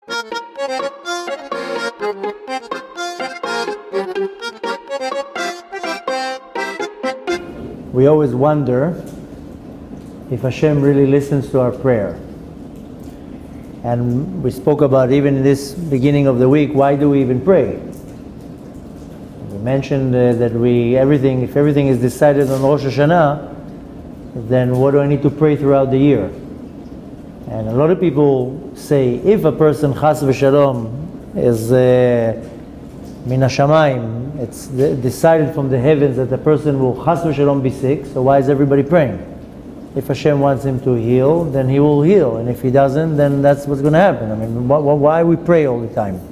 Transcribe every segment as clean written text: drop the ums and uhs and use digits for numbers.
We always wonder if Hashem really listens to our prayer. And we spoke about, even in this beginning of the week, why do we even pray? We mentioned that if everything is decided on Rosh Hashanah, then what do I need to pray throughout the year? And a lot of people say, if a person chas v'shalom is min hashamayim, it's decided from the heavens that the person will chas v'shalom be sick, so why is everybody praying? If Hashem wants him to heal, then he will heal, and if he doesn't, then that's what's going to happen. I mean, why we pray all the time?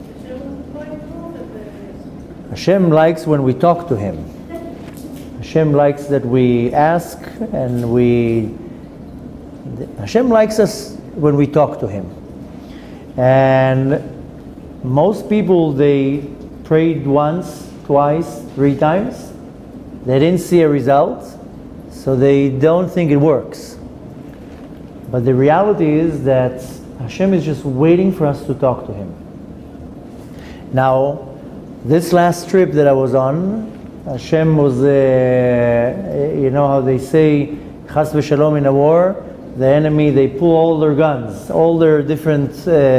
Hashem likes when we talk to him. Hashem likes that we ask, and Hashem likes us when we talk to him. And most people, they prayed once, twice, 3 times. They didn't see a result, so they don't think it works. But the reality is that Hashem is just waiting for us to talk to him. Now, this last trip that I was on, Hashem was, you know how they say, chas v'shalom in a war, the enemy, they pull all their guns, all their different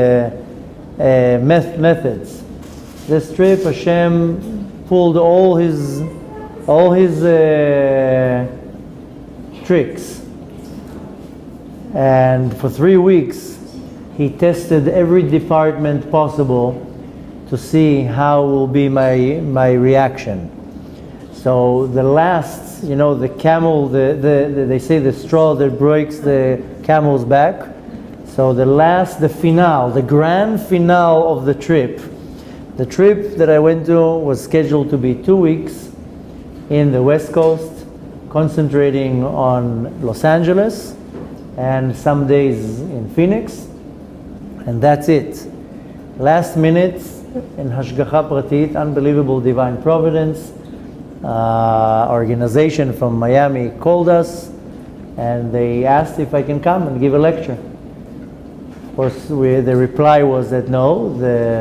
methods. This trip, Hashem pulled all his tricks. And for 3 weeks, he tested every department possible to see how will be my reaction. So the last, you know, the camel, they say the straw that breaks the camel's back. So the finale, the grand finale of the trip that I went to was scheduled to be 2 weeks in the West Coast, concentrating on Los Angeles and some days in Phoenix, and that's it. Last minute, in Hashgacha Pratit, unbelievable divine providence, organization from Miami called us, and they asked if I can come and give a lecture. Of course, the reply was that no,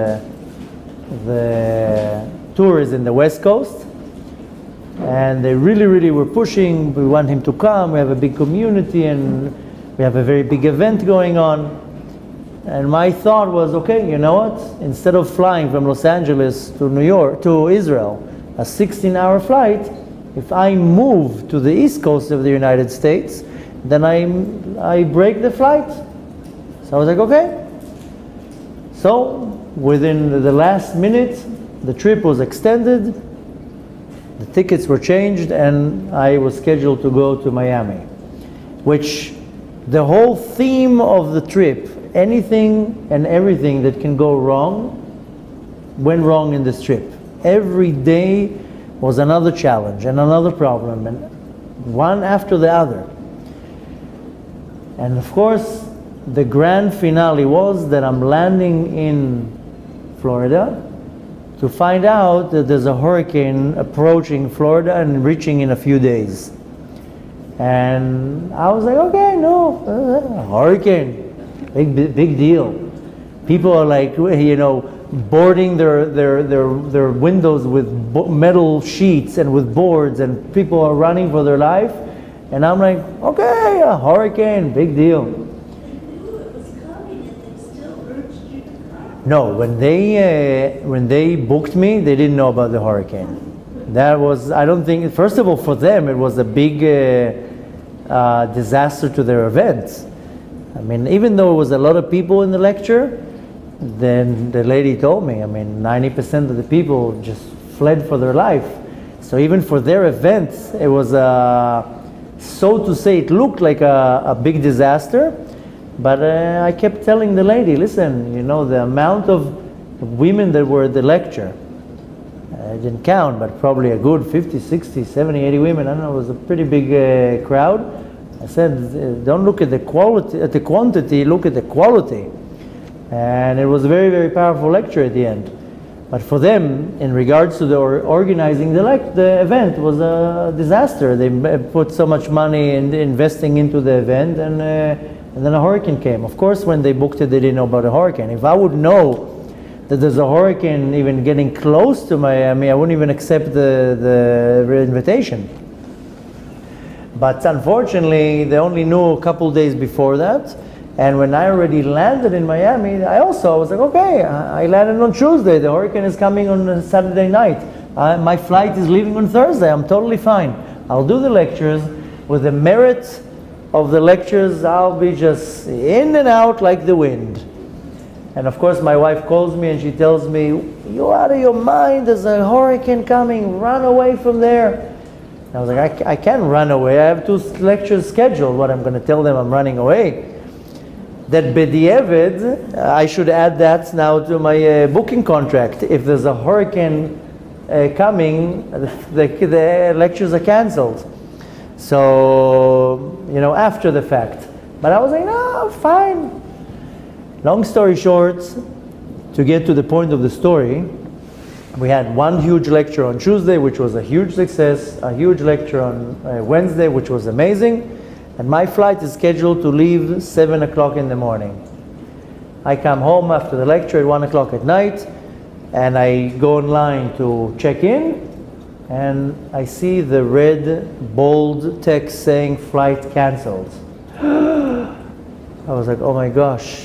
the tour is in the West Coast, and they really were pushing. We want him to come. We have a big community, and we have a very big event going on. And my thought was, okay, you know what? Instead of flying from Los Angeles to New York, to Israel, a 16-hour flight, if I move to the East Coast of the United States, then I break the flight. So I was like, okay. So within the last minute, the trip was extended, the tickets were changed, and I was scheduled to go to Miami, which the whole theme of the trip, anything and everything that can go wrong, went wrong in this trip. Every day was another challenge and another problem, and one after the other. And of course, the grand finale was that I'm landing in Florida to find out that there's a hurricane approaching Florida and reaching in a few days. And I was like, okay, no, hurricane, big deal. People are like, you know, boarding their windows with metal sheets and with boards, and people are running for their life. And I'm like, okay, a hurricane, big deal. No, when they booked me, they didn't know about the hurricane. That was, I don't think, first of all, for them, it was a big disaster to their event. I mean, even though it was a lot of people in the lecture, then the lady told me, I mean, 90% of the people just fled for their life. So even for their event, it was, so to say, it looked like a big disaster. But I kept telling the lady, listen, you know, the amount of women that were at the lecture, I didn't count, but probably a good 50, 60, 70, 80 women. I don't know, it was a pretty big crowd. I said, don't look at the quality, at the quantity, look at the quality. And it was a very powerful lecture at the end. But for them, in regards to the organizing the event, was a disaster. They put so much money in investing into the event, and And then a hurricane came. Of course, when they booked it, they didn't know about a hurricane. If I would know that there's a hurricane even getting close to Miami, I wouldn't even accept the invitation. But unfortunately, they only knew a couple days before that. And when I already landed in Miami, I was like, okay, I landed on Tuesday. The hurricane is coming on Saturday night. My flight is leaving on Thursday. I'm totally fine. I'll do the lectures. With the merit of the lectures, I'll be just in and out like the wind. And of course, my wife calls me and she tells me, you're out of your mind. There's a hurricane coming. Run away from there. And I was like, I can't run away. I have 2 lectures scheduled. What, I'm going to tell them I'm running away? That b'di'evet, I should add that now to my booking contract. If there's a hurricane coming, the lectures are canceled. So, you know, after the fact. But I was like, no, fine. Long story short, to get to the point of the story, we had one huge lecture on Tuesday, which was a huge success, a huge lecture on Wednesday, which was amazing. And my flight is scheduled to leave 7 o'clock in the morning. I come home after the lecture at 1 o'clock at night, and I go online to check in, and I see the red, bold text saying flight canceled. I was like, oh my gosh.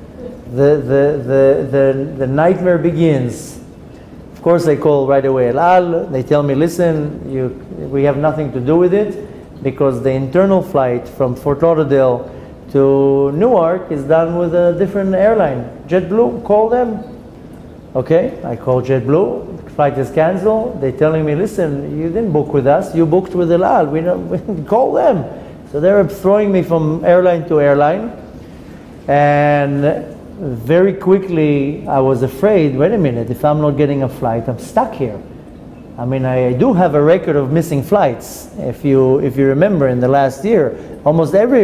The nightmare begins. Of course, I call right away El Al. They tell me, listen, we have nothing to do with it, because the internal flight from Fort Lauderdale to Newark is done with a different airline. JetBlue, call them. Okay, I call JetBlue, flight is canceled. They're telling me, listen, you didn't book with us, you booked with El Al. We call them. So they're throwing me from airline to airline. And very quickly, I was afraid, wait a minute, if I'm not getting a flight, I'm stuck here. I mean, I do have a record of missing flights. If you remember, in the last year, almost every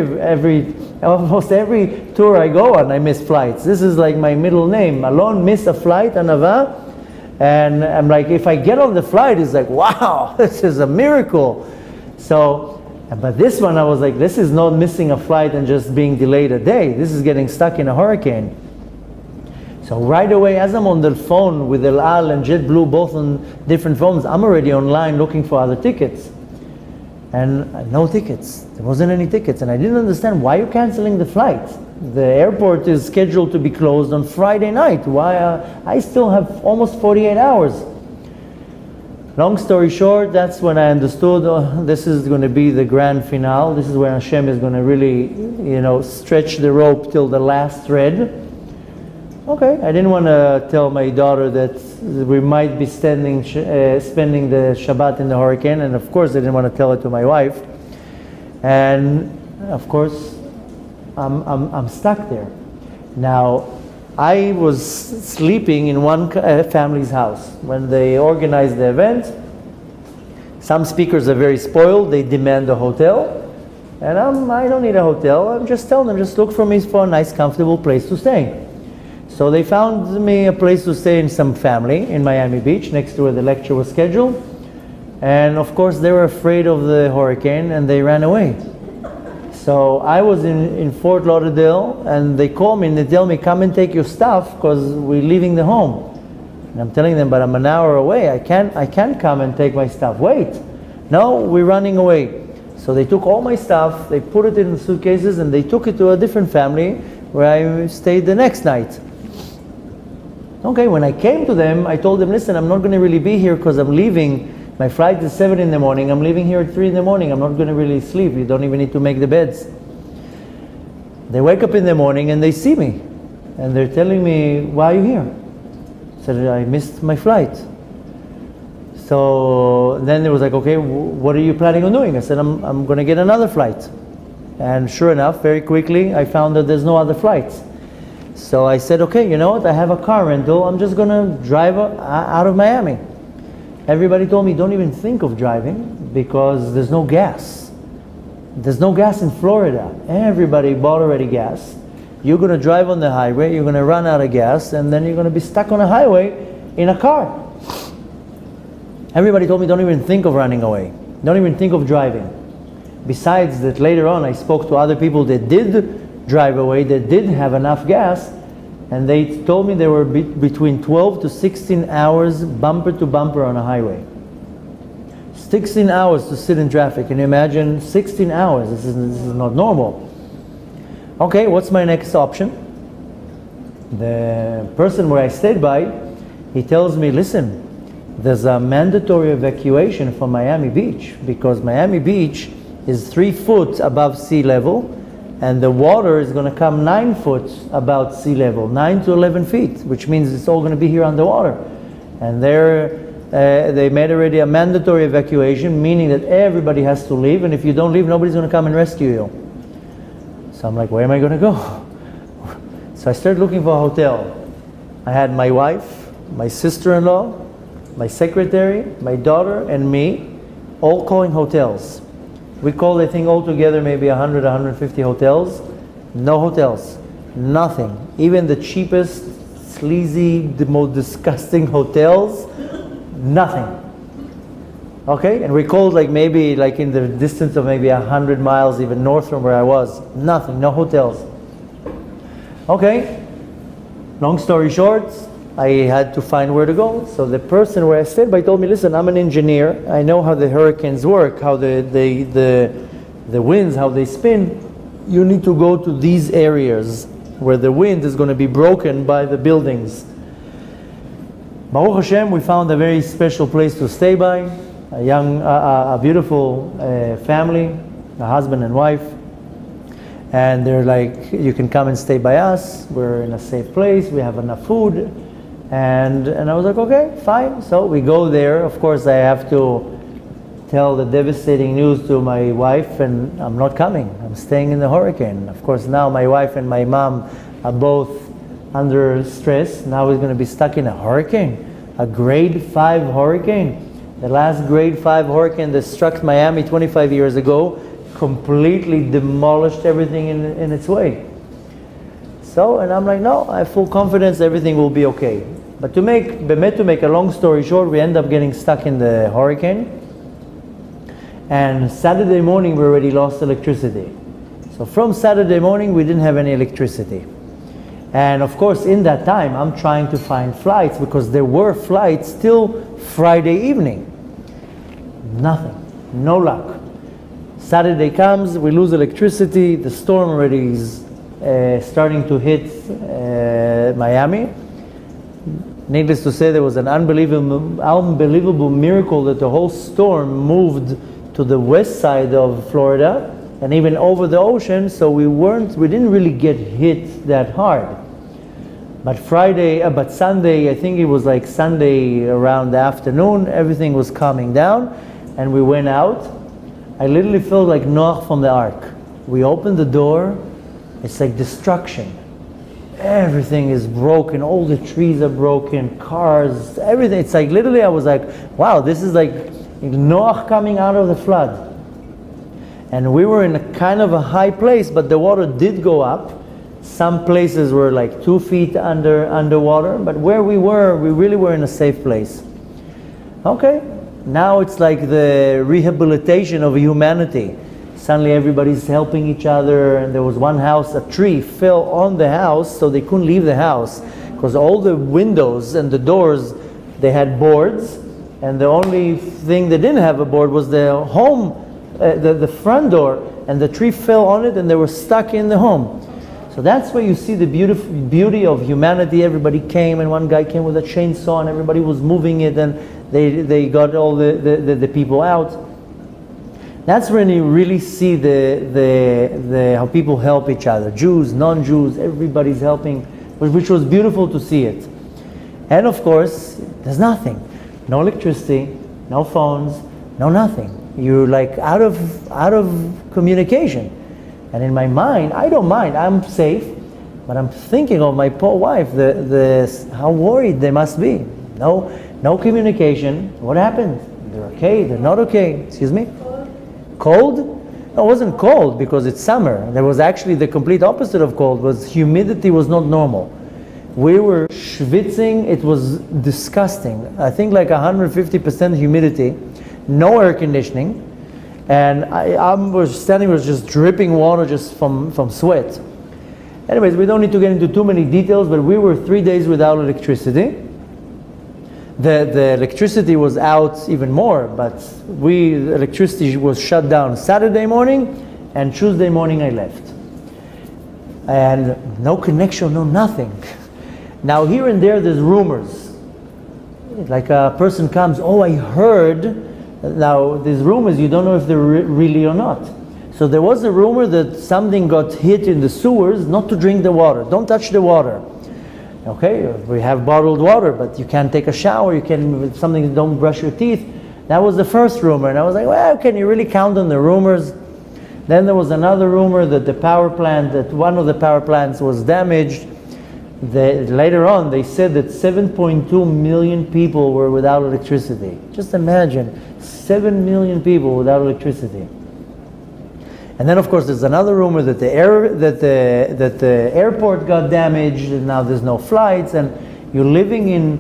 tour I go on, I miss flights. This is like my middle name. Alon missed a flight, Anava, and I'm like, if I get on the flight, it's like, wow, this is a miracle. So, but this one, I was like, this is not missing a flight and just being delayed a day. This is getting stuck in a hurricane. So right away, as I'm on the phone with El Al and JetBlue, both on different phones, I'm already online looking for other tickets. And no tickets. There wasn't any tickets. And I didn't understand, why are you canceling the flight? The airport is scheduled to be closed on Friday night. Why? I still have almost 48 hours. Long story short, that's when I understood, this is going to be the grand finale. This is where Hashem is going to really, you know, stretch the rope till the last thread. Okay, I didn't want to tell my daughter that we might be spending the Shabbat in the hurricane, and of course I didn't want to tell it to my wife. And of course, I'm stuck there. Now, I was sleeping in one family's house when they organized the event. Some speakers are very spoiled; they demand a hotel, and I don't need a hotel. I'm just telling them, just look for me for a nice, comfortable place to stay. So they found me a place to stay in some family in Miami Beach, next to where the lecture was scheduled. And of course, they were afraid of the hurricane and they ran away. So I was in Fort Lauderdale, and they call me and they tell me, come and take your stuff because we're leaving the home. And I'm telling them, but I'm an hour away. I can't come and take my stuff. Wait. No, we're running away. So they took all my stuff, they put it in suitcases, and they took it to a different family where I stayed the next night. Okay, when I came to them, I told them, listen, I'm not going to really be here because I'm leaving. My flight is 7 in the morning. I'm leaving here at 3 in the morning. I'm not going to really sleep. You don't even need to make the beds. They wake up in the morning and they see me. And they're telling me, why are you here? I said, I missed my flight. So then it was like, okay, what are you planning on doing? I said, I'm going to get another flight. And sure enough, very quickly, I found that there's no other flights. So I said, okay, you know what? I have a car rental. I'm just going to drive out of Miami. Everybody told me, don't even think of driving because there's no gas. There's no gas in Florida. Everybody bought already gas. You're going to drive on the highway. You're going to run out of gas. And then you're going to be stuck on a highway in a car. Everybody told me, don't even think of running away. Don't even think of driving. Besides that, later on, I spoke to other people that did drive away that did have enough gas, and they told me they were between 12 to 16 hours bumper to bumper on a highway. 16 hours to sit in traffic. Can you imagine 16 hours? This is not normal. Okay, what's my next option? The person where I stayed by, he tells me, listen, there's a mandatory evacuation from Miami Beach, because Miami Beach is 3 foot above sea level, and the water is going to come 9 foot above sea level, 9 to 11 feet, which means it's all going to be here underwater. And they made already a mandatory evacuation, meaning that everybody has to leave, and if you don't leave, nobody's going to come and rescue you. So I'm like, where am I going to go? So I started looking for a hotel. I had my wife, my sister-in-law, my secretary, my daughter, and me, all calling hotels. We called, I think, altogether maybe 100, 150 hotels. No hotels. Nothing. Even the cheapest, sleazy, the most disgusting hotels, nothing. Okay? And we called like maybe like in the distance of maybe 100 miles even north from where I was. Nothing. No hotels. Okay? Long story short, I had to find where to go. So the person where I stayed by told me, listen, I'm an engineer. I know how the hurricanes work, how the winds, how they spin. You need to go to these areas where the wind is going to be broken by the buildings. Baruch Hashem, we found a very special place to stay by. A beautiful family, a husband and wife. And they're like, you can come and stay by us. We're in a safe place. We have enough food. And I was like, okay, fine. So we go there. Of course, I have to tell the devastating news to my wife, and I'm not coming. I'm staying in the hurricane. Of course, now my wife and my mom are both under stress. Now we're going to be stuck in a hurricane, a grade 5 hurricane. The last grade 5 hurricane that struck Miami 25 years ago completely demolished everything in its way. So, and I'm like, no, I have full confidence everything will be okay. But to make a long story short, we end up getting stuck in the hurricane. And Saturday morning, we already lost electricity. So from Saturday morning, we didn't have any electricity. And of course, in that time, I'm trying to find flights, because there were flights till Friday evening. Nothing, no luck. Saturday comes, we lose electricity, the storm already is starting to hit Miami. Needless to say, there was an unbelievable miracle that the whole storm moved to the west side of Florida and even over the ocean, so we didn't really get hit that hard. But Sunday, I think it was like Sunday around the afternoon, everything was calming down, and we went out. I literally felt like Noach from the Ark. We opened the door, it's like destruction. Everything is broken, all the trees are broken, cars, everything. It's like literally I was like, wow, this is like Noach coming out of the flood. And we were in a kind of a high place, but the water did go up. Some places were like 2 feet underwater, but where we really were in a safe place. Okay, now it's like the rehabilitation of humanity. Suddenly everybody's helping each other, and there was one house, a tree fell on the house, so they couldn't leave the house, because all the windows and the doors, they had boards, and the only thing they didn't have a board was the home, the front door, and the tree fell on it, and they were stuck in the home. So that's where you see the beauty of humanity. Everybody came, and one guy came with a chainsaw, and everybody was moving it, and they got all the people out. That's when you really see how people help each other. Jews, non-Jews, everybody's helping, which was beautiful to see it. And of course, there's nothing. No electricity, no phones, no nothing. You're like out of communication. And in my mind, I don't mind, I'm safe, but I'm thinking of my poor wife, how worried they must be. No communication. What happened? They're okay, they're not okay. Excuse me? Cold? No, it wasn't cold because it's summer. There was actually the complete opposite of cold. Humidity was not normal. We were schwitzing, it was disgusting. I think like 150% humidity, no air conditioning, and I was standing, was just dripping water just from sweat. Anyways, we don't need to get into too many details, but we were 3 days without electricity. The electricity was out even more, but the electricity was shut down Saturday morning, and Tuesday morning I left. And no connection, no nothing. Now here and there there's rumors. Like a person comes, oh, I heard. Now these rumors, you don't know if they're really or not. So there was a rumor that something got hit in the sewers, not to drink the water. Don't touch the water. Okay, we have bottled water, but you can't take a shower, you can, something, don't brush your teeth. That was the first rumor, and I was like, well, can you really count on the rumors? Then there was another rumor that the power plant, that one of the power plants was damaged. Later on, they said that 7.2 million people were without electricity. Just imagine, 7 million people without electricity. And then, of course, there's another rumor that the airport got damaged, and now there's no flights, and you're living in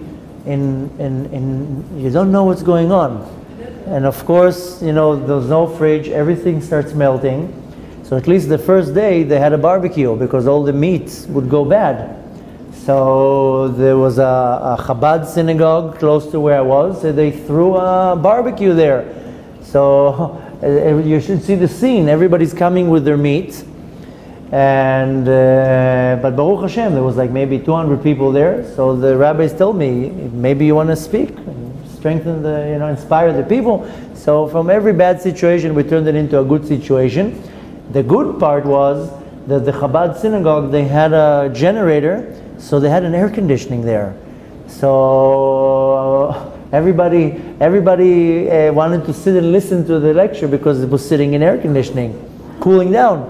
you don't know what's going on. And of course, you know, there's no fridge, everything starts melting. So at least the first day they had a barbecue because all the meat would go bad. So there was a Chabad synagogue close to where I was, so they threw a barbecue there. So you should see the scene. Everybody's coming with their meat, and but Baruch Hashem, there was like maybe 200 people there. So the rabbis told me, maybe you want to speak, strengthen the, you know, inspire the people. So from every bad situation, we turned it into a good situation. The good part was that the Chabad synagogue, they had a generator, so they had an air conditioning there. So everybody wanted to sit and listen to the lecture because it was sitting in air conditioning, cooling down.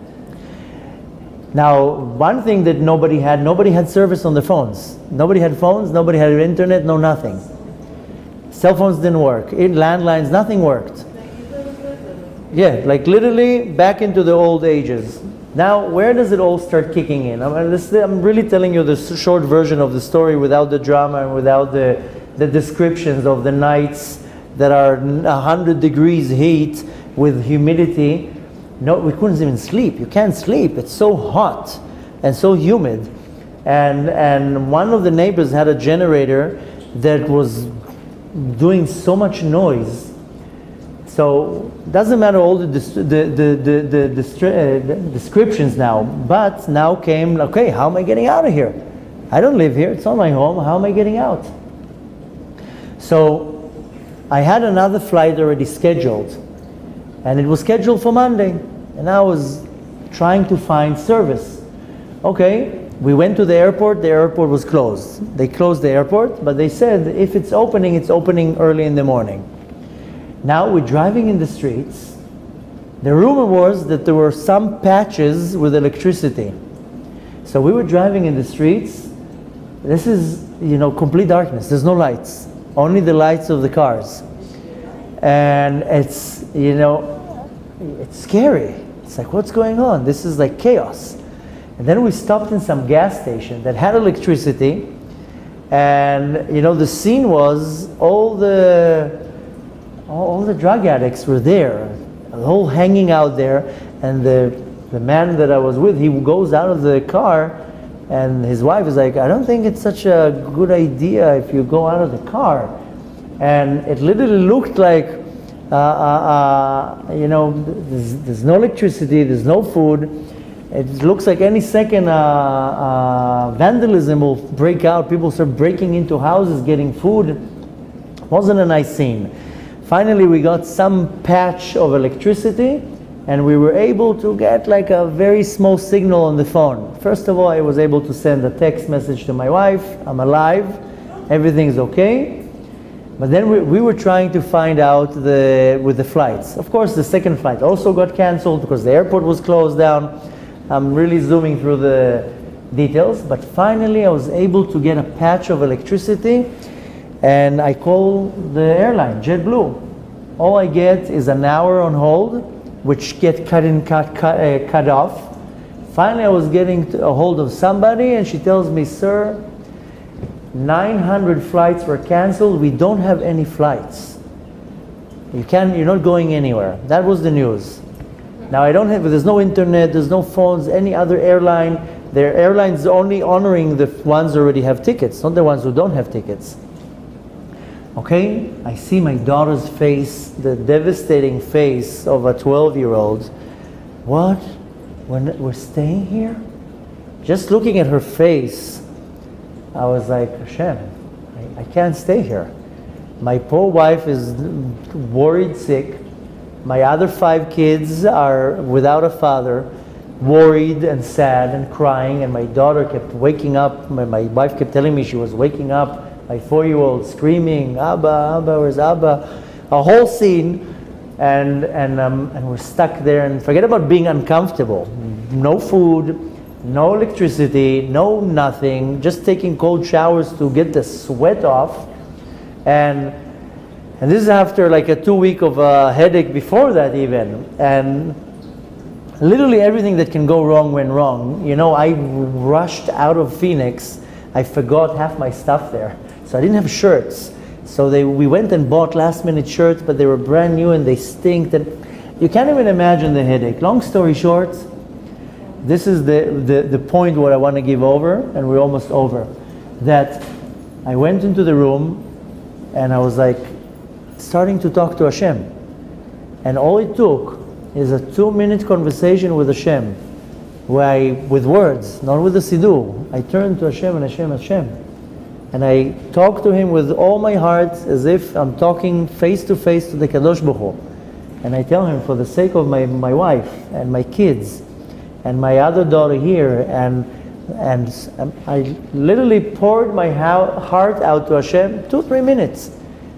Now, one thing that nobody had service on the phones. Nobody had phones, nobody had internet, no nothing. Cell phones didn't work. Landlines, nothing worked. Yeah, like literally back into the old ages. Now, where does it all start kicking in? I'm really telling you the short version of the story without the drama and without the descriptions of the nights that are 100 degrees heat with humidity. No, we couldn't even sleep. You can't sleep. It's so hot and so humid. And one of the neighbors had a generator that was doing so much noise. So it doesn't matter all the descriptions now, but now came, okay, how am I getting out of here? I don't live here, it's not my home, how am I getting out? So I had another flight already scheduled, and it was scheduled for Monday, and I was trying to find service. Okay, we went to the airport was closed. They closed the airport, but they said if it's opening early in the morning. Now we're driving in the streets. The rumor was that there were some patches with electricity. So we were driving in the streets. This is, you know, complete darkness. There's no lights, only the lights of the cars. And it's, you know, it's scary. It's like, what's going on? This is like chaos. And then we stopped in some gas station that had electricity. And, you know, the scene was all the drug addicts were there, all hanging out there, and the man that I was with, he goes out of the car, and his wife is like, I don't think it's such a good idea if you go out of the car. And it literally looked like, you know, there's no electricity, there's no food. It looks like any second vandalism will break out. People start breaking into houses, getting food. It wasn't a nice scene. Finally, we got some patch of electricity, and we were able to get like a very small signal on the phone. First of all, I was able to send a text message to my wife, I'm alive, everything's okay. But then we were trying to find out with the flights. Of course, the second flight also got canceled because the airport was closed down. I'm really zooming through the details, but finally I was able to get a patch of electricity. And I call the airline, JetBlue. All I get is an hour on hold, which get cut off. Finally, I was getting a hold of somebody, and she tells me, sir, 900 flights were canceled. We don't have any flights. You're not going anywhere. That was the news. Now there's no internet, there's no phones, any other airline. Their airline's only honoring the ones who already have tickets, not the ones who don't have tickets. Okay, I see my daughter's face, the devastating face of a 12-year-old. What? We're staying here? Just looking at her face, I was like, Hashem, I can't stay here. My poor wife is worried sick. My other 5 kids are without a father, worried and sad and crying, and my daughter kept waking up. My wife kept telling me she was waking up. My 4-year-old screaming, Abba, Abba, where's Abba? A whole scene, and we're stuck there. And forget about being uncomfortable. No food, no electricity, no nothing. Just taking cold showers to get the sweat off, and this is after like a 2 week of a headache before that even. And literally everything that can go wrong went wrong. You know, I rushed out of Phoenix. I forgot half my stuff there. So I didn't have shirts. So we went and bought last minute shirts, but they were brand new and they stink. And you can't even imagine the headache. Long story short, this is the point where I want to give over, and we're almost over. That I went into the room and I was like starting to talk to Hashem. And all it took is a 2-minute conversation with Hashem, where with words, not with the siddur. I turned to Hashem and Hashem. And I talk to Him with all my heart as if I'm talking face to face to the Kadosh Baruch Hu. And I tell Him, for the sake of my wife and my kids and my other daughter here, and I literally poured my heart out to Hashem, 2-3 minutes.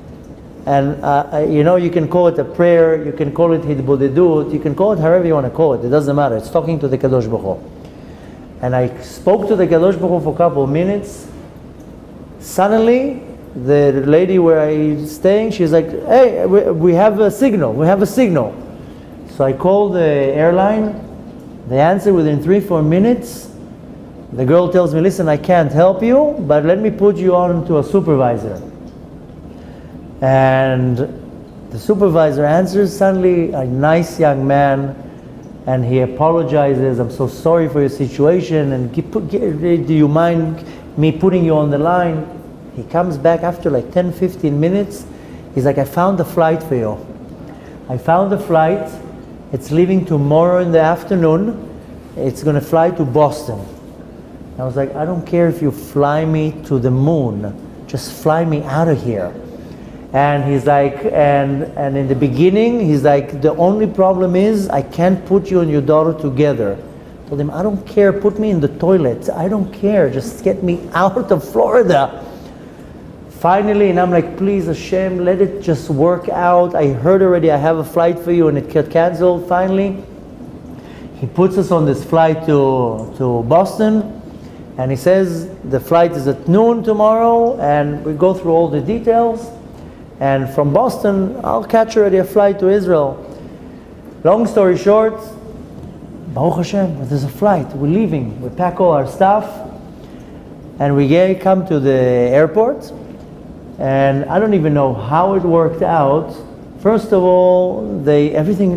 And you know, you can call it a prayer, you can call it hitbodedut, you can call it however you want to call it. It doesn't matter. It's talking to the Kadosh Baruch Hu. And I spoke to the Kadosh Baruch Hu for a couple of minutes. Suddenly, the lady where I'm staying, she's like, hey, we have a signal, we have a signal. So I called the airline. They answer within 3-4 minutes. The girl tells me, listen, I can't help you, but let me put you on to a supervisor. And the supervisor answers suddenly, a nice young man, and he apologizes. I'm so sorry for your situation, and do you mind me putting you on the line? He comes back after like 10-15 minutes. He's like, I found a flight for you. I found a flight. It's leaving tomorrow in the afternoon. It's going to fly to Boston. I was like, I don't care if you fly me to the moon. Just fly me out of here. And he's like, and in the beginning, he's like, the only problem is I can't put you and your daughter together. I told him, I don't care, put me in the toilet. I don't care, just get me out of Florida. Finally, and I'm like, please Hashem, let it just work out. I heard already I have a flight for you, and it got canceled. Finally, he puts us on this flight to Boston. And he says, the flight is at noon tomorrow, and we go through all the details. And from Boston, I'll catch already a flight to Israel. Long story short, Baruch Hashem, there's a flight, we're leaving. We pack all our stuff, and we come to the airport. And I don't even know how it worked out. First of all, everything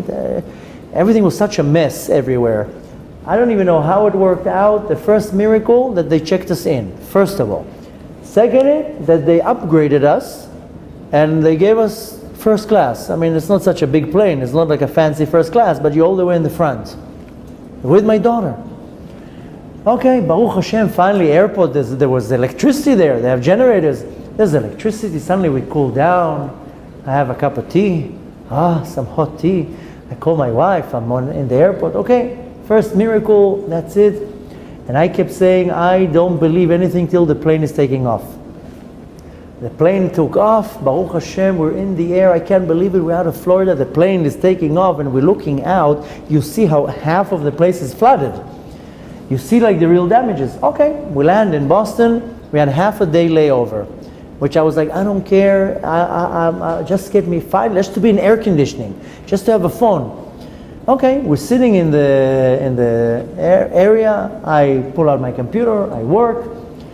was such a mess everywhere. I don't even know how it worked out. The first miracle, that they checked us in, first of all. Second, that they upgraded us and they gave us first class. I mean, it's not such a big plane. It's not like a fancy first class, but you're all the way in the front with my daughter. Okay, Baruch Hashem, finally airport, there was electricity there. They have generators. There's electricity. Suddenly we cool down. I have a cup of tea. Some hot tea. I call my wife. I'm in the airport. Okay, first miracle, that's it. And I kept saying, I don't believe anything till the plane is taking off. The plane took off. Baruch Hashem, we're in the air. I can't believe it. We're out of Florida. The plane is taking off, and we're looking out. You see how half of the place is flooded. You see like the real damages. Okay, we land in Boston. We had half a day layover, which I was like, I don't care. Just get me fine. Let's to be in air conditioning, just to have a phone. Okay, we're sitting in the area. I pull out my computer. I work.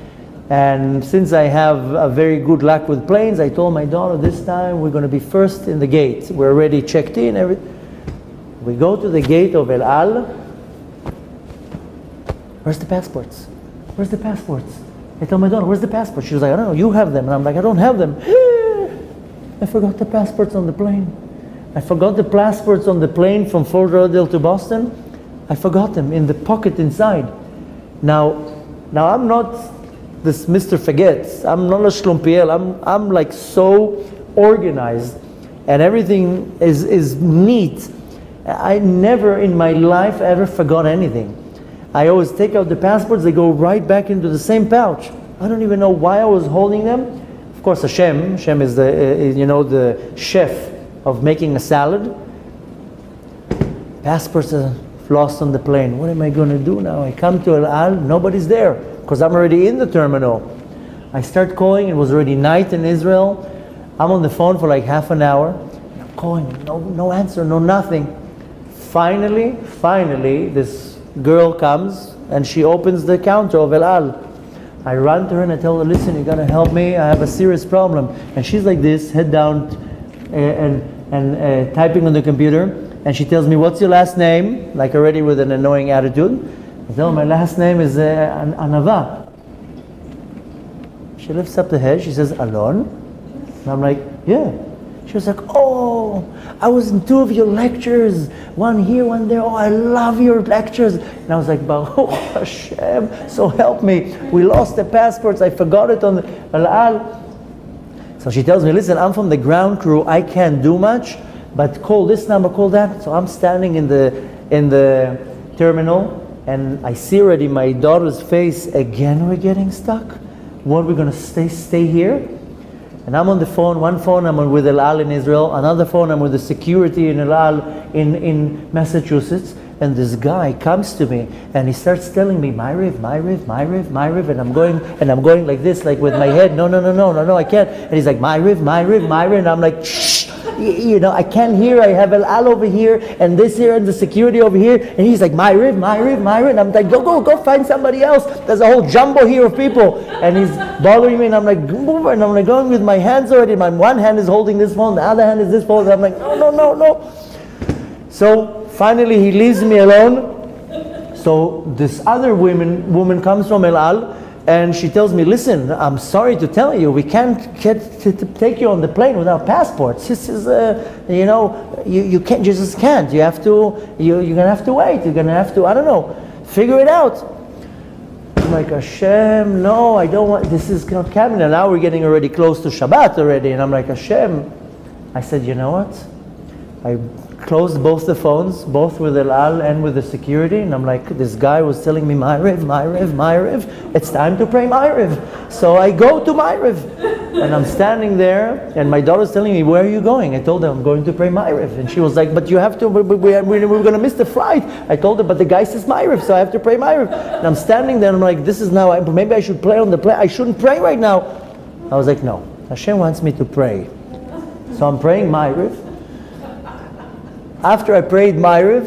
And since I have a very good luck with planes, I told my daughter, this time we're going to be first in the gate. We're already checked in. We go to the gate of El Al. where's the passports? Where's the passports? I told my daughter, where's the passports? She was like, I don't know, you have them. And I'm like, I don't have them. I forgot the passports on the plane. I forgot the passports on the plane from Fort Lauderdale to Boston. I forgot them in the pocket inside. Now I'm not this Mr. Forgets. I'm not a Shlompiel. I'm like so organized, and everything is neat. I never in my life ever forgot anything. I always take out the passports, they go right back into the same pouch. I don't even know why I was holding them. Of course, Hashem is the, the chef of making a salad. Passports are lost on the plane. What am I going to do now? I come to El Al, nobody's there, because I'm already in the terminal. I start calling, it was already night in Israel. I'm on the phone for like half an hour. I'm calling, no answer, no nothing. Finally, this girl comes and she opens the counter of El Al. I run to her and I tell her, listen, you gotta help me, I have a serious problem. And she's like this, head down and typing on the computer. And she tells me, what's your last name? Like already with an annoying attitude. I tell her, my last name is Anava. She lifts up the head, she says, Alon? And I'm like, yeah. She was like, oh, I was in 2 of your lectures, one here, one there. Oh, I love your lectures. And I was like, Baruch Hashem, so help me. We lost the passports, I forgot it on the Al Al. So she tells me, listen, I'm from the ground crew, I can't do much, but call this number, call that. So I'm standing in the terminal, and I see already my daughter's face. Again, we're getting stuck. What, we're gonna stay here? And I'm on the phone, one phone I'm with El Al in Israel, another phone I'm with the security in El Al in Massachusetts, and this guy comes to me and he starts telling me, Ma'ariv, and I'm going like this, like with my head, no, I can't. And he's like, Ma'ariv, and I'm like, shh, I can't hear, I have El Al over here, and this here, and the security over here, and he's like, Ma'ariv, and I'm like, go find somebody else, there's a whole jumbo here of people, and he's bothering me, and I'm like, move, and I'm like going with my hands already, my one hand is holding this phone, the other hand is this phone, and I'm like, no. So finally he leaves me alone. So this other woman comes from El Al, and she tells me, listen, I'm sorry to tell you, we can't get to take you on the plane without passports. This is, you can't, you just can't. You have to, you're going to have to wait. You're going to have to, I don't know, figure it out. I'm like, Hashem, no, I don't want, this is not cabinet. Now we're getting already close to Shabbat already. And I'm like, Hashem. I said, you know what? I closed both the phones, both with El Al and with the security, and I'm like, this guy was telling me, Ma'ariv, it's time to pray Ma'ariv. So I go to Ma'ariv, and I'm standing there, and my daughter's telling me, where are you going? I told her, I'm going to pray Ma'ariv. And she was like, but you have to, we're going to miss the flight. I told her, but the guy says Ma'ariv, so I have to pray Ma'ariv. And I'm standing there, and I'm like, this is now, maybe I should pray on the plane. I shouldn't pray right now. I was like, no, Hashem wants me to pray. So I'm praying Ma'ariv. After I prayed Ma'ariv,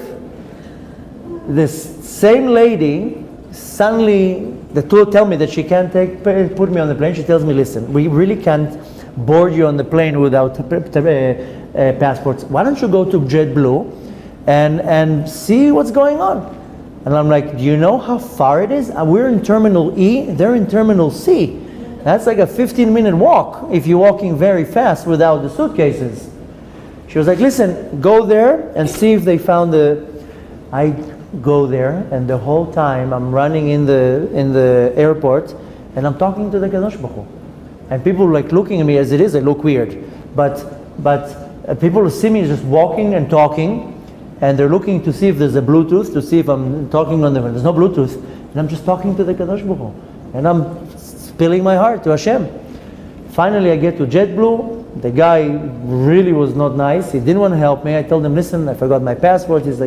this same lady suddenly, the two tell me that she can't put me on the plane. She tells me, listen, we really can't board you on the plane without passports. Why don't you go to JetBlue and see what's going on? And I'm like, do you know how far it is? We're in Terminal E, they're in Terminal C. That's like a 15-minute walk if you're walking very fast without the suitcases. She was like, listen, go there and see if they found I go there, and the whole time I'm running in the airport, and I'm talking to the Kadosh Baruch Hu. And people like looking at me as it is, I look weird. But people see me just walking and talking, and they're looking to see if there's a Bluetooth, to see if I'm talking on them. There's no Bluetooth. And I'm just talking to the Kadosh Baruch Hu. And I'm spilling my heart to Hashem. Finally, I get to JetBlue. The guy really was not nice. He didn't want to help me. I told him, listen, I forgot my passport. He's like,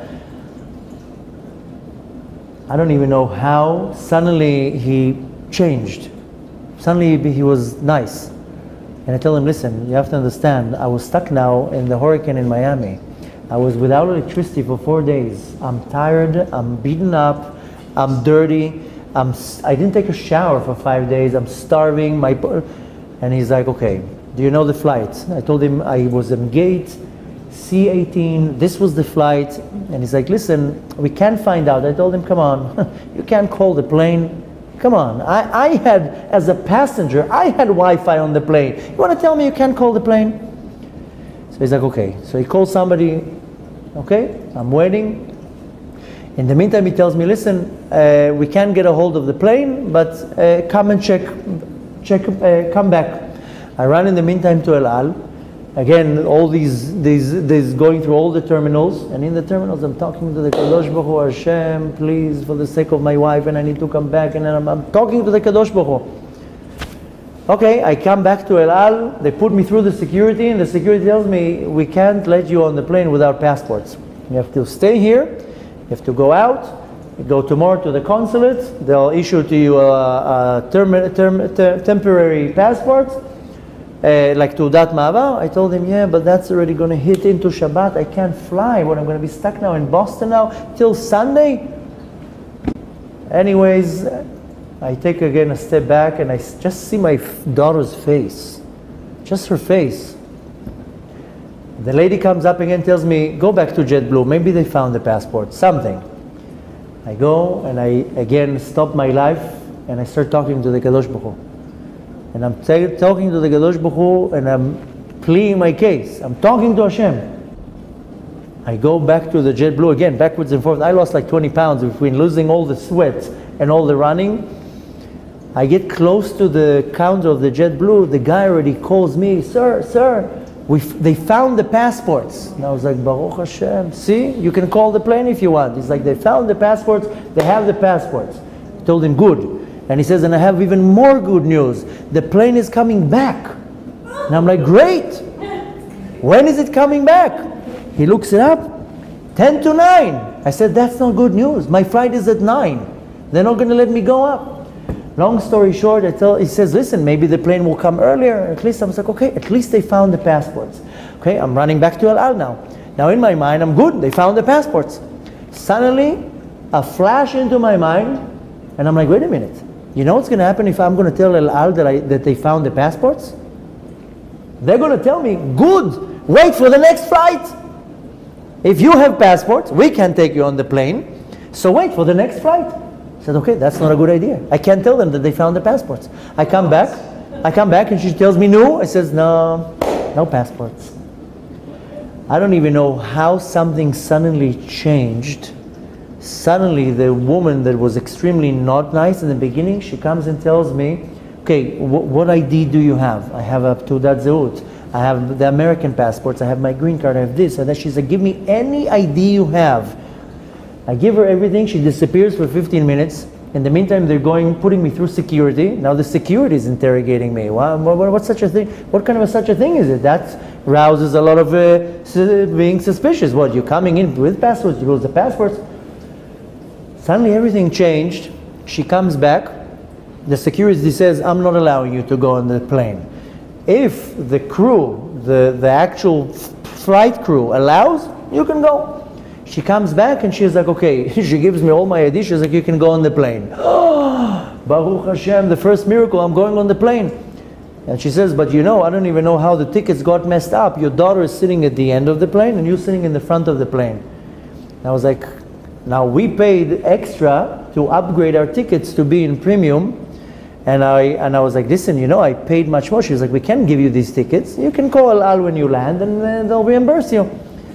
I don't even know how. Suddenly he changed. Suddenly he was nice. And I told him, listen, you have to understand, I was stuck now in the hurricane in Miami. I was without electricity for 4 days. I'm tired, I'm beaten up, I'm dirty, I didn't take a shower for 5 days, I'm starving. And he's like, okay, do you know the flight? I told him I was on gate C-18, this was the flight. And he's like, listen, we can't find out. I told him, come on, you can't call the plane. Come on, I had, as a passenger, I had Wi-Fi on the plane. You want to tell me you can't call the plane? So he's like, okay. So he calls somebody, okay, I'm waiting. In the meantime, he tells me, listen, we can't get a hold of the plane, but come and come back. I run in the meantime to El Al. Again, all these going through all the terminals, and in the terminals I'm talking to the Kadosh Baruch Hu, Hashem, please, for the sake of my wife, and I need to come back, and then I'm talking to the Kadosh Baruch Hu. Okay, I come back to El Al, they put me through the security, and the security tells me, we can't let you on the plane without passports. You have to stay here, you have to go out, you go tomorrow to the consulate, they'll issue to you a temporary passport, like Tudat Ma'avar. I told him, yeah, but that's already going to hit into Shabbat. I can't fly. What, I'm going to be stuck now in Boston now till Sunday? Anyways, I take again a step back and I just see my daughter's face. Just her face. The lady comes up again, tells me, go back to JetBlue. Maybe they found the passport. Something. I go and I again stop my life and I start talking to the Kadosh Baruch Hu. And I'm talking to the Kadosh Baruch Hu and I'm pleading my case. I'm talking to Hashem. I go back to the JetBlue again, backwards and forth. I lost like 20 pounds between losing all the sweat and all the running. I get close to the counter of the JetBlue. The guy already calls me, sir, they found the passports. And I was like, Baruch Hashem, see, you can call the plane if you want. He's like, they found the passports, they have the passports. I told him, good. And he says, and I have even more good news. The plane is coming back. And I'm like, great. When is it coming back? He looks it up. 10 to 9. I said, that's not good news. My flight is at 9. They're not going to let me go up. Long story short, he says, listen, maybe the plane will come earlier. At least I was like, okay, at least they found the passports. Okay, I'm running back to El Al now. Now in my mind, I'm good. They found the passports. Suddenly, a flash into my mind, and I'm like, wait a minute. You know what's going to happen if I'm going to tell El Al that they found the passports? They're going to tell me, good, wait for the next flight. If you have passports, we can take you on the plane, so wait for the next flight. I said, okay, that's not a good idea. I can't tell them that they found the passports. I come back and she tells me, no. I says, no passports. I don't even know how something suddenly changed. Suddenly, the woman that was extremely not nice in the beginning, she comes and tells me, okay, what ID do you have? I have a Teudat Zehut. I have the American passports. I have my green card. I have this. And then she said, give me any ID you have. I give her everything. She disappears for 15 minutes. In the meantime, they're putting me through security. Now the security is interrogating me. What's such a thing? What kind of such a thing is it? That rouses a lot of being suspicious. What, you're coming in with passports, you lose the passports. Suddenly everything changed. She comes back. The security says, I'm not allowing you to go on the plane. If the crew, the actual flight crew allows, you can go. She comes back and she's like, okay, she gives me all my ID. She's like, you can go on the plane. Oh, Baruch Hashem, the first miracle, I'm going on the plane. And she says, but you know, I don't even know how the tickets got messed up. Your daughter is sitting at the end of the plane and you're sitting in the front of the plane. And I was like, now we paid extra to upgrade our tickets to be in premium. And I was like, listen, you know, I paid much more. She was like, we can't give you these tickets. You can call Al when you land and they'll reimburse you.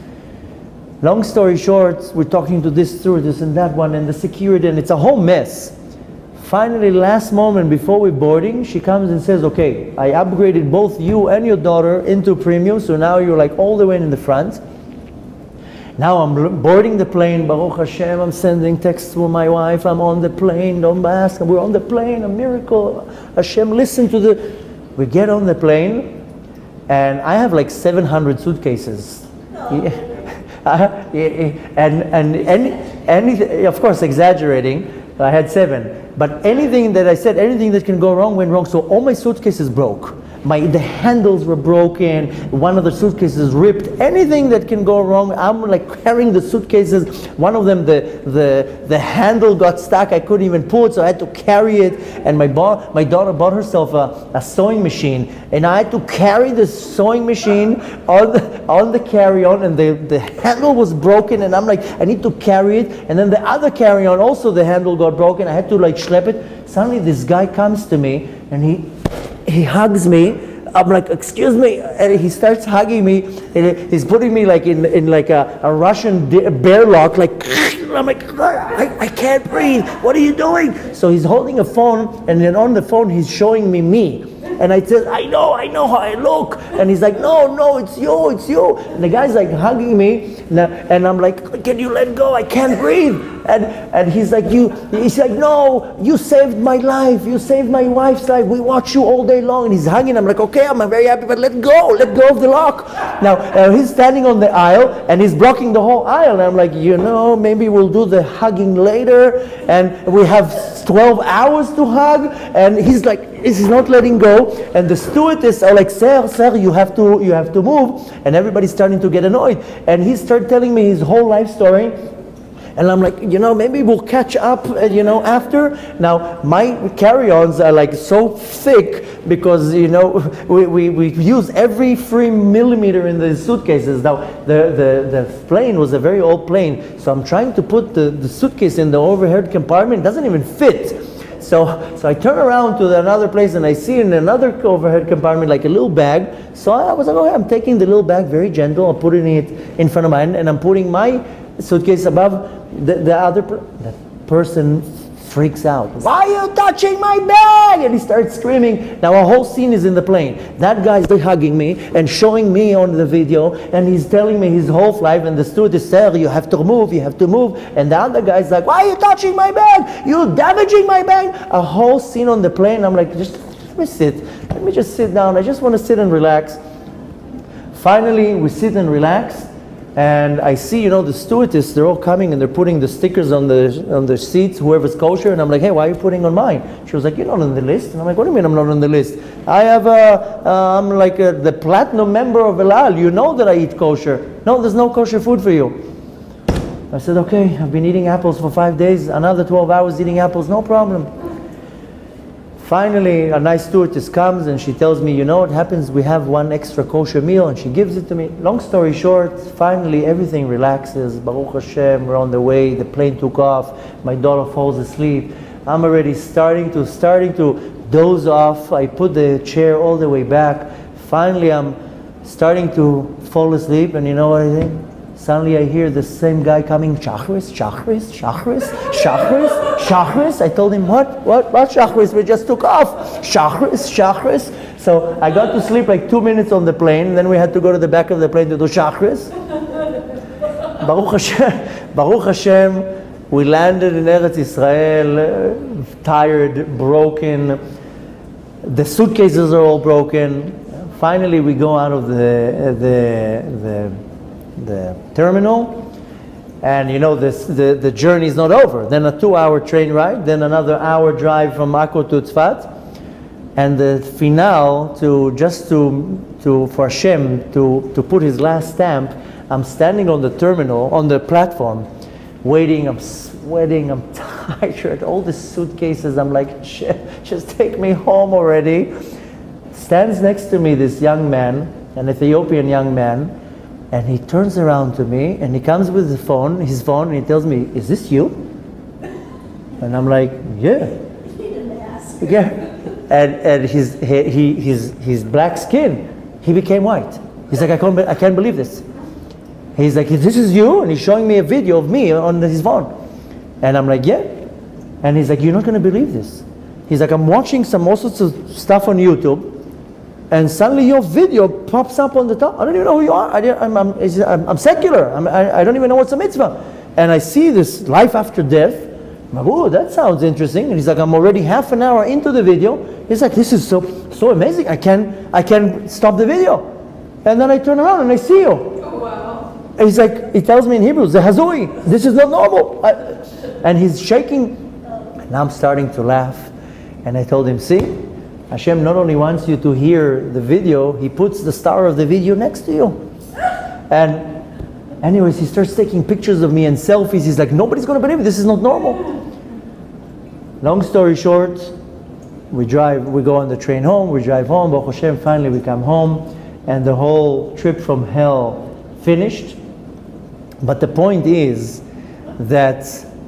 Long story short, we're talking to this stewardess and that one and the security, and it's a whole mess. Finally, last moment before we're boarding, she comes and says, okay, I upgraded both you and your daughter into premium, so now you're like all the way in the front. Now I'm boarding the plane, Baruch Hashem, I'm sending texts to my wife, I'm on the plane, don't ask, we're on the plane, a miracle. Hashem, listen to the... We get on the plane, and I have like 700 suitcases. And of course, exaggerating, I had 7. But anything that I said, anything that can go wrong went wrong. So all my suitcases broke. The handles were broken, one of the suitcases ripped. Anything that can go wrong, I'm like carrying the suitcases. One of them, the handle got stuck, I couldn't even pull it, so I had to carry it. And my daughter bought herself a sewing machine, and I had to carry the sewing machine on the carry-on, and the handle was broken, and I'm like, I need to carry it. And then the other carry-on, also the handle got broken, I had to like schlep it. Suddenly this guy comes to me, and he hugs me. I'm like, excuse me, and he starts hugging me, and he's putting me like in like a Russian bear lock, like, I'm like, I can't breathe, what are you doing? So he's holding a phone, and then on the phone he's showing me. And I said, I know how I look. And he's like, no, it's you. And the guy's like hugging me, and I'm like, can you let go? I can't breathe. And he's like, no, you saved my life. You saved my wife's life. We watch you all day long. And he's hugging. I'm like, okay, I'm very happy, but let go of the lock. Now, he's standing on the aisle, and he's blocking the whole aisle. And I'm like, maybe we'll do the hugging later. And we have 12 hours to hug. And he's like, he's not letting go. And the stewardess are like, sir, you have to move. And everybody's starting to get annoyed. And he started telling me his whole life story. And I'm like, maybe we'll catch up, after. Now, my carry-ons are like so thick because, we use every 3 millimeter in the suitcases. Now, the plane was a very old plane. So I'm trying to put the suitcase in the overhead compartment. It doesn't even fit. So I turn around to another place, and I see in another overhead compartment like a little bag. So I was like, okay, I'm taking the little bag very gentle. I'm putting it in front of mine, and I'm putting my suitcase above the other. The person freaks out. Why are you touching my bag? And he starts screaming. Now a whole scene is in the plane. That guy's hugging me and showing me on the video, and he's telling me his whole life, and the stewardess said, you have to move. And the other guy's like, why are you touching my bag? You're damaging my bag. A whole scene on the plane. I'm like, just let me sit. Let me just sit down. I just want to sit and relax. Finally, we sit and relax. And I see, the stewardess, they're all coming and they're putting the stickers on the seats, whoever's kosher. And I'm like, hey, why are you putting on mine? She was like, you're not on the list. And I'm like, what do you mean I'm not on the list? I'm like the platinum member of El Al. You know that I eat kosher. No, there's no kosher food for you. I said, okay, I've been eating apples for 5 days, another 12 hours eating apples, no problem. Finally, a nice stewardess comes and she tells me, what happens? We have one extra kosher meal, and she gives it to me. Long story short, finally everything relaxes. Baruch Hashem, we're on the way. The plane took off. My daughter falls asleep. I'm already starting to doze off. I put the chair all the way back. Finally, I'm starting to fall asleep, and you know what I think? Suddenly I hear the same guy coming, Shachris. I told him, what Shachris? We just took off. Shachris. So I got to sleep like 2 minutes on the plane, and then we had to go to the back of the plane to do Shachris. Baruch Hashem, we landed in Eretz Israel, tired, broken. The suitcases are all broken. Finally, we go out of the terminal, and the journey is not over. Then a 2-hour train ride, then another hour drive from Akko to Tzfat, and the finale for Hashem to put his last stamp. I'm standing on the terminal, on the platform, waiting. I'm sweating. I'm tired. All the suitcases. I'm like, just take me home already. Stands next to me this young man, an Ethiopian young man. And he turns around to me, and he comes with his phone, and he tells me, is this you? And I'm like, yeah. Yeah. And his black skin, he became white. He's like, I can't believe this. He's like, this is you? And he's showing me a video of me on his phone. And I'm like, yeah. And he's like, you're not going to believe this. He's like, I'm watching all sorts of stuff on YouTube, and suddenly your video pops up on the top. I don't even know who you are. I'm secular. I don't even know what's a mitzvah. And I see this life after death. I'm like, oh, that sounds interesting. And he's like, I'm already half an hour into the video. He's like, this is so amazing. I can't stop the video. And then I turn around and I see you. Oh, wow. And he's like, he tells me in Hebrew, Zehazui, this is not normal. And he's shaking And I'm starting to laugh. And I told him, see, Hashem not only wants you to hear the video, He puts the star of the video next to you. And anyways, he starts taking pictures of me and selfies. He's like, nobody's going to believe it. This is not normal. Long story short, we go on the train home, we drive home. Baruch Hashem, finally we come home. And the whole trip from hell finished. But the point is that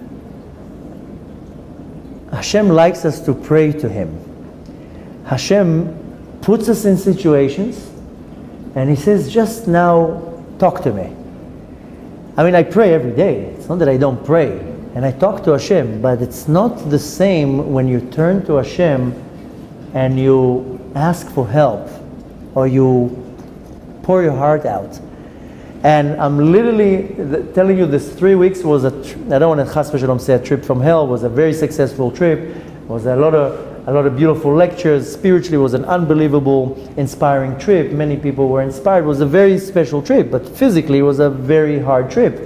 Hashem likes us to pray to Him. Hashem puts us in situations and He says, just now talk to me. I mean, I pray every day. It's not that I don't pray. And I talk to Hashem, but it's not the same when you turn to Hashem and you ask for help or you pour your heart out. And I'm literally telling you, this 3 weeks was I don't want to chas v'shalom say a trip from hell. It was a very successful trip. It was a lot of beautiful lectures. Spiritually, it was an unbelievable, inspiring trip. Many people were inspired. It was a very special trip, but physically, it was a very hard trip.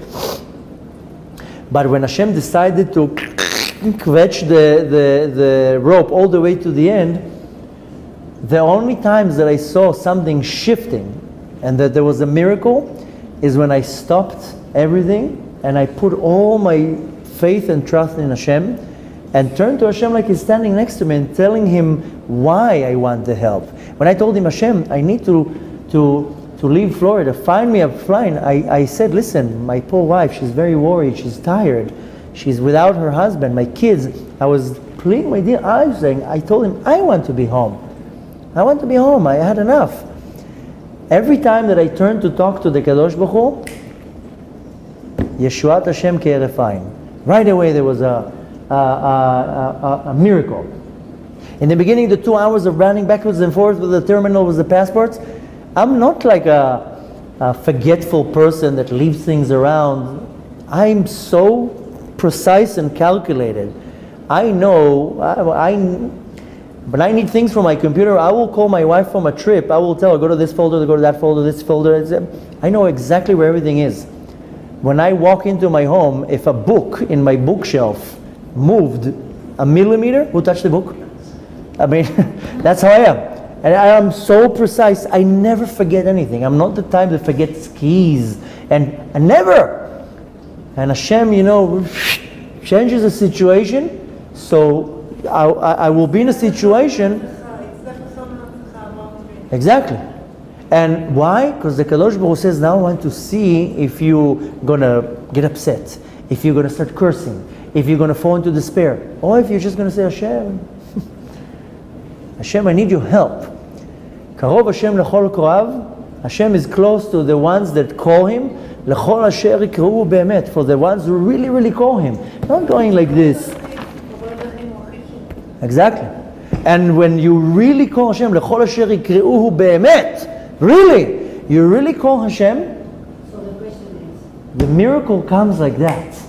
But when Hashem decided to kvetch the rope all the way to the end, the only times that I saw something shifting and that there was a miracle is when I stopped everything and I put all my faith and trust in Hashem and turned to Hashem like He's standing next to me and telling Him why I want the help. When I told Him, Hashem, I need to leave Florida, find me a flight, I said, listen, my poor wife, she's very worried, she's tired, she's without her husband, my kids. I was pleading my dear eyes saying, I told Him, I want to be home. I want to be home, I had enough. Every time that I turned to talk to the Kadosh Baruch Hu, Yeshuat Hashem ke'eref ayin. Right away there was a miracle. In the beginning, the 2 hours of running backwards and forth with the terminal with the passports, I'm not like a forgetful person that leaves things around. I'm so precise and calculated. I know, when I need things from my computer, I will call my wife from a trip. I will tell her, go to this folder, go to that folder, this folder. I know exactly where everything is. When I walk into my home, if a book in my bookshelf moved a millimeter, who touched the book? I mean, that's how I am. And I am so precise, I never forget anything. I'm not the type that forgets keys. And never. And Hashem, changes the situation. So I will be in a situation. Exactly. And why? Because the Kadosh Baruch Hu says, now I want to see if you're going to get upset, if you're going to start cursing, if you're going to fall into despair, or if you're just going to say, Hashem, Hashem, I need your help. Karov Hashem lechol korav. Hashem is close to the ones that call Him. Lechol asher yikreu be'emet. For the ones who really, really call Him. Not going like this. Exactly. And when you really call Hashem, lechol asher yikreuhu be'emet. Really. You really call Hashem. So the question is, the miracle comes like that.